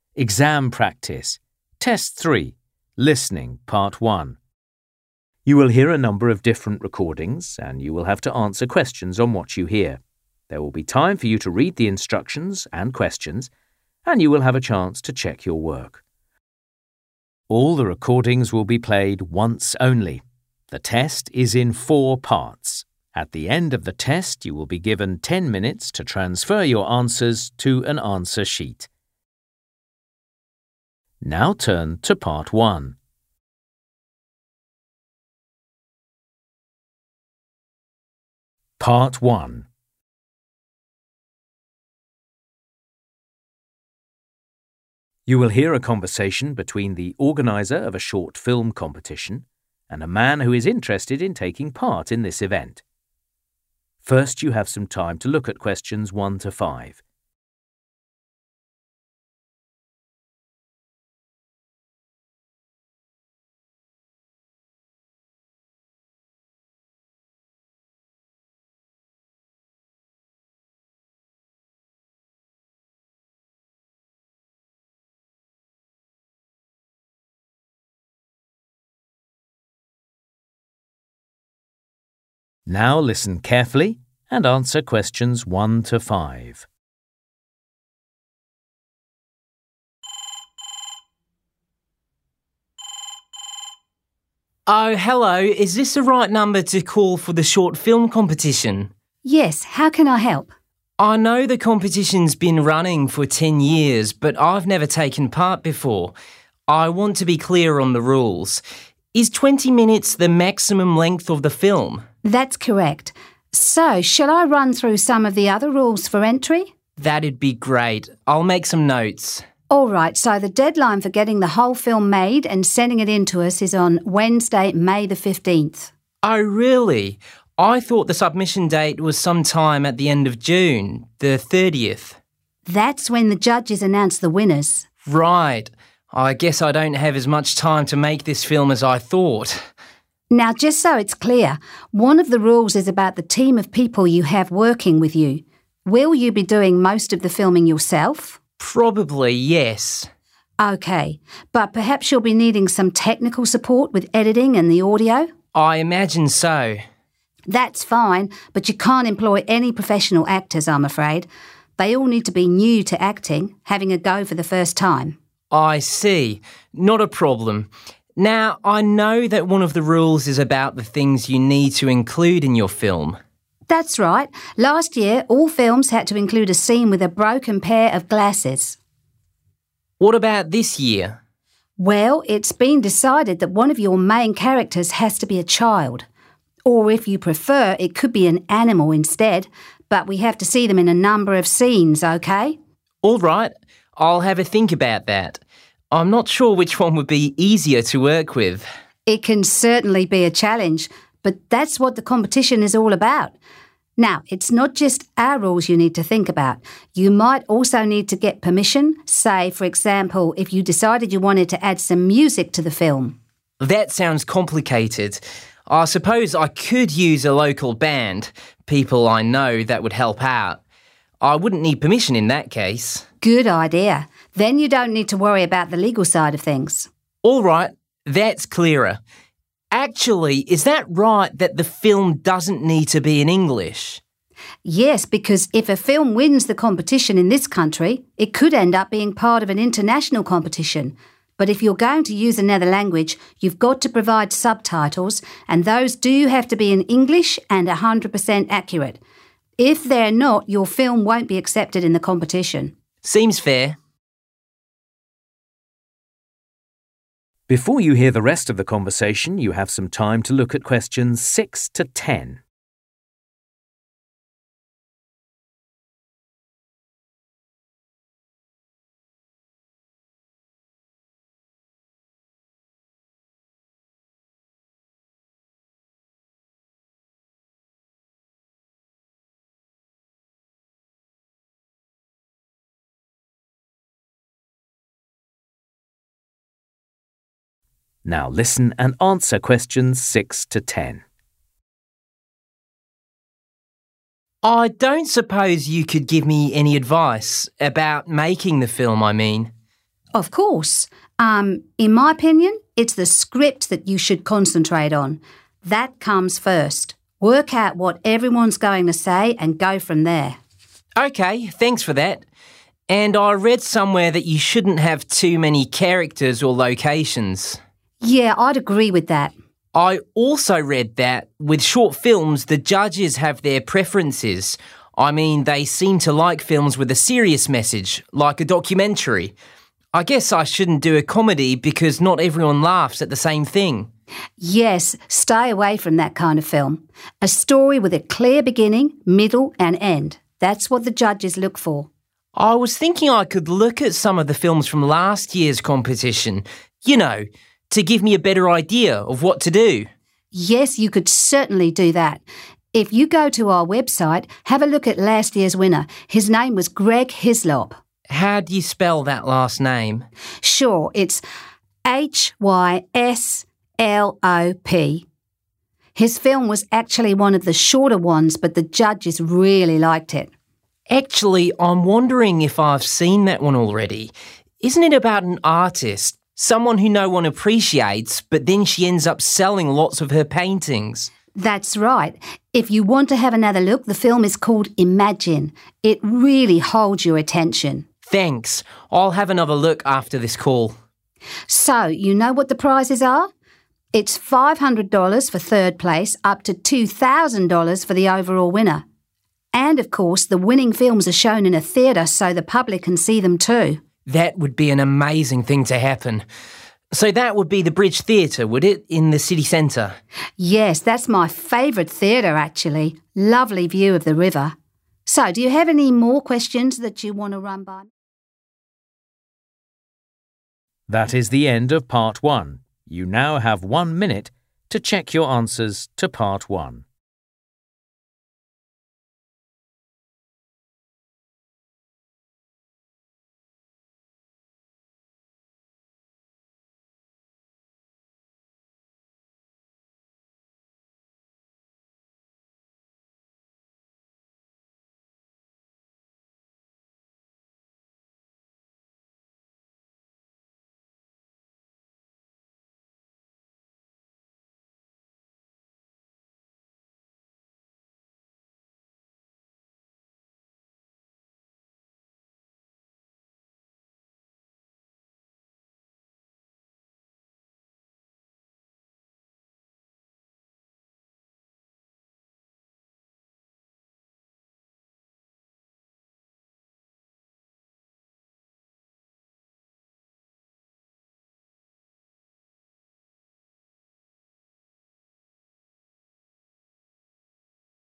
Exam Practice. Test 3. Listening, Part 1. You will hear a number of different recordings and you will have to answer questions on what you hear. There will be time for you to read the instructions and questions, and you will have a chance to check your work. All the recordings will be played once only. The test is in 4 parts. At the end of the test, you will be given 10 minutes to transfer your answers to an answer sheet. Now turn to Part 1. Part 1. You will hear a conversation between the organizer of a short film competition and a man who is interested in taking part in this event. First, you have some time to look at questions 1 to 5. Now listen carefully and answer questions 1 to 5. Oh, hello. Is this the right number to call for the short film competition? Yes, how can I help? I know the competition's been running for 10 years, but I've never taken part before. I want to be clear on the rules. Is 20 minutes the maximum length of the film? That's correct. So, shall I run through some of the other rules for entry? That'd be great. I'll make some notes. All right, so the deadline for getting the whole film made and sending it in to us is on Wednesday, May the 15th. Oh, really? I thought the submission date was sometime at the end of June, the 30th. That's when the judges announce the winners. Right. I guess I don't have as much time to make this film as I thought. Now, just so it's clear, one of the rules is about the team of people you have working with you. Will you be doing most of the filming yourself? Probably, yes. OK, but perhaps you'll be needing some technical support with editing and the audio? I imagine so. That's fine, but you can't employ any professional actors, I'm afraid. They all need to be new to acting, having a go for the first time. I see. Not a problem. Now, I know that one of the rules is about the things you need to include in your film. That's right. Last year, all films had to include a scene with a broken pair of glasses. What about this year? Well, it's been decided that one of your main characters has to be a child. Or if you prefer, it could be an animal instead, but we have to see them in a number of scenes, OK? All right. I'll have a think about that. I'm not sure which one would be easier to work with. It can certainly be a challenge, but that's what the competition is all about. Now, it's not just our rules you need to think about. You might also need to get permission, say, for example, if you decided you wanted to add some music to the film. That sounds complicated. I suppose I could use a local band, people I know that would help out. I wouldn't need permission in that case. Good idea. Then you don't need to worry about the legal side of things. All right, that's clearer. Actually, is that right that the film doesn't need to be in English? Yes, because if a film wins the competition in this country, it could end up being part of an international competition. But if you're going to use another language, you've got to provide subtitles, and those do have to be in English and 100% accurate. If they're not, your film won't be accepted in the competition. Seems fair. Before you hear the rest of the conversation, you have some time to look at questions 6 to 10. Now listen and answer questions 6 to 10. I don't suppose you could give me any advice about making the film, I mean. Of course. In my opinion, it's the script that you should concentrate on. That comes first. Work out what everyone's going to say and go from there. OK, thanks for that. And I read somewhere that you shouldn't have too many characters or locations. Yeah, I'd agree with that. I also read that with short films, the judges have their preferences. I mean, they seem to like films with a serious message, like a documentary. I guess I shouldn't do a comedy because not everyone laughs at the same thing. Yes, stay away from that kind of film. A story with a clear beginning, middle and end. That's what the judges look for. I was thinking I could look at some of the films from last year's competition, you know, to give me a better idea of what to do. Yes, you could certainly do that. If you go to our website, have a look at last year's winner. His name was Greg Hislop. How do you spell that last name? Sure, it's Hyslop. His film was actually one of the shorter ones, but the judges really liked it. Actually, I'm wondering if I've seen that one already. Isn't it about an artist? Someone who no one appreciates, but then she ends up selling lots of her paintings. That's right. If you want to have another look, the film is called Imagine. It really holds your attention. Thanks. I'll have another look after this call. So, you know what the prizes are? It's $500 for third place, up to $2,000 for the overall winner. And, of course, the winning films are shown in a theatre so the public can see them too. That would be an amazing thing to happen. So that would be the Bridge Theatre, would it, in the city centre? Yes, that's my favourite theatre, actually. Lovely view of the river. So, do you have any more questions that you want to run by? That is the end of Part 1. You now have 1 minute to check your answers to Part 1.